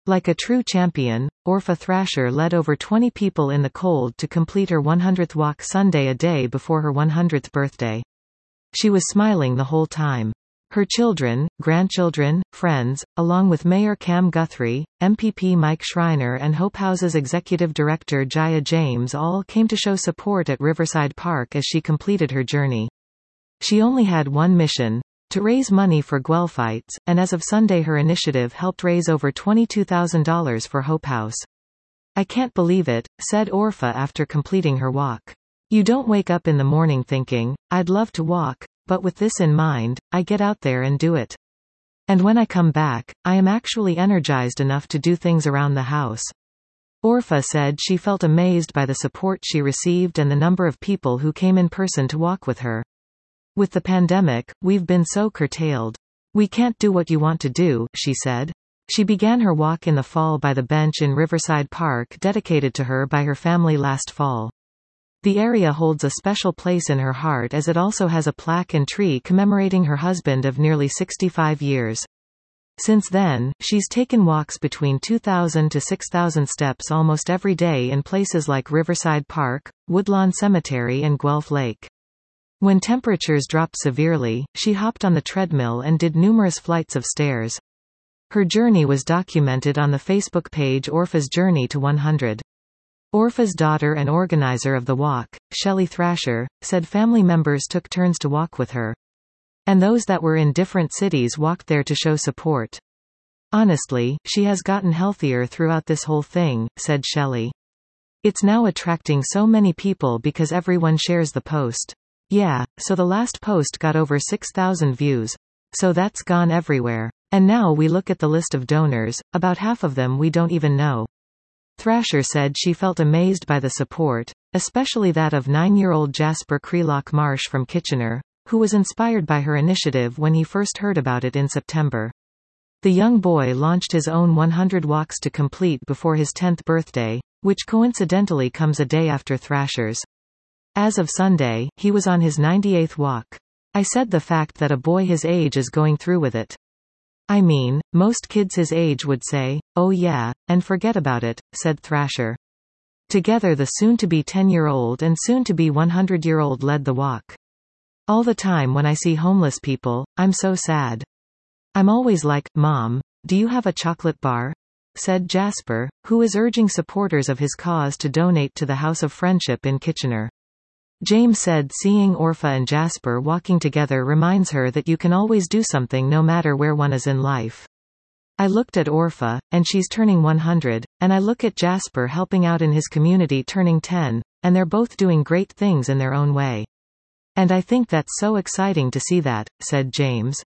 Like a true champion, Orpha Thrasher led over 20 people in the cold to complete her 100th walk Sunday, a day before her 100th birthday. She was smiling the whole time. Her children, grandchildren, friends, along with Mayor Cam Guthrie, MPP Mike Schreiner and Hope House's executive director Jaya James all came to show support at Riverside Park as she completed her journey. She only had one mission: to raise money for Guelphites, and as of Sunday her initiative helped raise over $22,000 for Hope House. "I can't believe it," said Orpha after completing her walk. "You don't wake up in the morning thinking, I'd love to walk, but with this in mind, I get out there and do it. And when I come back, I am actually energized enough to do things around the house." Orpha said she felt amazed by the support she received and the number of people who came in person to walk with her. "With the pandemic, we've been so curtailed. We can't do what you want to do," she said. She began her walk in the fall by the bench in Riverside Park dedicated to her by her family last fall. The area holds a special place in her heart as it also has a plaque and tree commemorating her husband of nearly 65 years. Since then, she's taken walks between 2,000 to 6,000 steps almost every day in places like Riverside Park, Woodlawn Cemetery and Guelph Lake. When temperatures dropped severely, she hopped on the treadmill and did numerous flights of stairs. Her journey was documented on the Facebook page Orpha's Journey to 100. Orpha's daughter and organizer of the walk, Shelley Thrasher, said family members took turns to walk with her. And those that were in different cities walked there to show support. "Honestly, she has gotten healthier throughout this whole thing," said Shelley. "It's now attracting so many people because everyone shares the post. Yeah, so the last post got over 6,000 views. So that's gone everywhere. And now we look at the list of donors, about half of them we don't even know." Thrasher said she felt amazed by the support, especially that of 9-year-old Jasper Crelock Marsh from Kitchener, who was inspired by her initiative when he first heard about it in September. The young boy launched his own 100 walks to complete before his 10th birthday, which coincidentally comes a day after Thrasher's. As of Sunday, he was on his 98th walk. "I said the fact that a boy his age is going through with it. I mean, most kids his age would say, oh yeah, and forget about it," said Thrasher. Together the soon-to-be 10-year-old and soon-to-be 100-year-old led the walk. "All the time when I see homeless people, I'm so sad. I'm always like, Mom, do you have a chocolate bar?" said Jasper, who is urging supporters of his cause to donate to the House of Friendship in Kitchener. James said seeing Orpha and Jasper walking together reminds her that you can always do something no matter where one is in life. "I looked at Orpha, and she's turning 100, and I look at Jasper helping out in his community turning 10, and they're both doing great things in their own way. And I think that's so exciting to see that," said James.